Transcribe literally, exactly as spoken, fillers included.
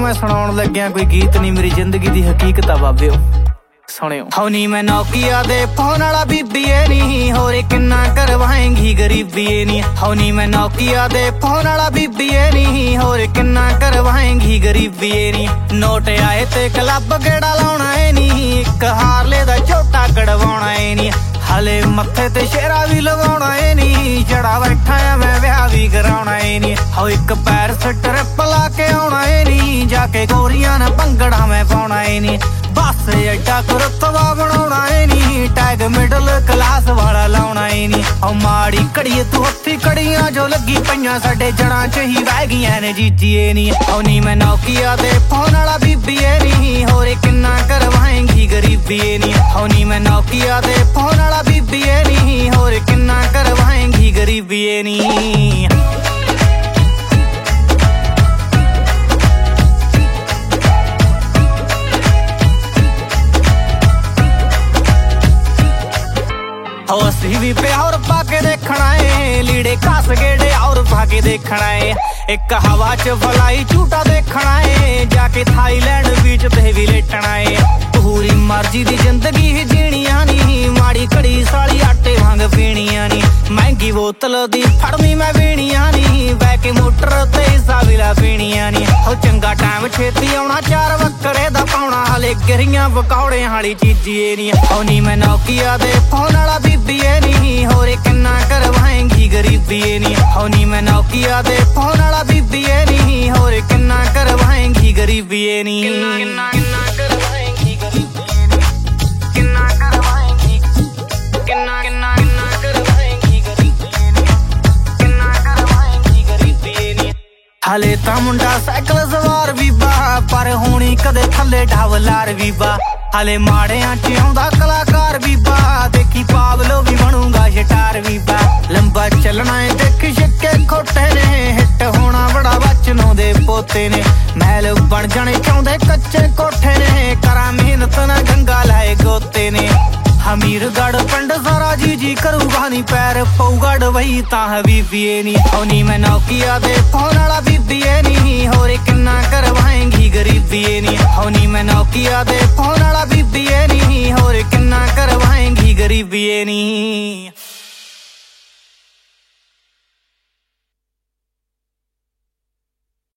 मैं सुनाउण लग्या कोई गीत नहीं, मेरी जिंदगी दी हकीकत आ बाबिओ सुनियो। हो नी मैं नोकिया दे फोन वाला बीबीए नी, होर किन्ना करवाएंगी गरीबी नी। हो नी मैं नोकिया दे फोन वाला बीबीए नी, होर किन्ना करवाएंगी गरीबी नी। नोट आए ते क्लब गेड़ा लाउणा है नी, इक हारले दा झोटा कढवाउणा है नी। हले मत्थे ते शेरा भी लगाउणा है नी, जड़ा बैठा है मैं विआह भी कराउणा है नी। हो इक पैर स्ट्रिप ला के आउणा है नी, जाके गोरियां ने भंगड़ा मैं पाउणा है नी। बस एडा रुतबा बनाउणा है नी, टैग मिडल क्लास वाला लाउणा है नी। ओ माड़ी घड़ीए तू हत्थी कड़ियां जो लगी पईयां साडे जड़ां च ही वह गईयां ने जीजीए नी। ओ नी मैं नोकिया दे फोन वाला बीबीए नी, होर किन्ना करवाएंगी गरीबी नी। ओ नी मैं नोकिया दे फोन वाला बीबीए नी, होर किन्ना करवाएंगी गरीबी नी। असी भी प्यार पाके देखना है, लीड़े घस गेड़े और पाके देखना है। एक हवा च फलाई झूटा देखना है, जाके थाईलैंड बीच ते भी लेटना है। पूरी मर्जी दी जिंदगी ही जीनिया नी, माड़ी घड़ी साली आटे वांग पीनिया नी। महंगी बोतल दी फड़नी मैं पीनिया नी, बह के मोटर ते हिस्सा विला पीनिया नी। हो चंगा टाइम छेती आउणा, चार वक्करे दा पाउणा, हले गिरियां पकौड़े वाली चीजिए नी। हो नी मैं नोकिया दे फोन वाला बीबीए नी, होर किन्ना करवाएंगी गरीबी नी। हो नी मैं नोकिया दे फोन वाला बीबीए नी, होर किन्ना करवाएंगी गरीबी नी। किन्ना किन्ना करवाएंगी गरीबी नी, किन्ना करवाएंगी, किन्ना किन्ना किन्ना करवाएंगी गरीबी नी, किन्ना करवाएंगी गरीबी नी। हले तां मुंडा साइकिल सवार बीबा, पर होनी कदे थल्ले ढावलार बीबा। हले माड़ियां च आउंदा कलाकार बीबा, देखी पावलो भी बनूंगा शटार बीबा। लंबा चलना है देख छक्के खोटे ने, हिट होना बड़ा बचनों दे पोते ने। महल बन जाने चाहुंदे कच्चे कोठे ने, करा मेहनत ना गंगा लाए गोते ने। हमीरगढ़ पिंड सारा जी जी करूगा नी, पैर पऊगढ़ वही तां हबीबीए नी। हो नी मैं नोकिया दे फोन वाला बीबीए नी, होर किन्ना करवाएंगी गरीबी नी। हो नी मैं नोकिया दे फोन वाला बीबीए नी, होर किन्ना करवाएंगी गरीबी नी।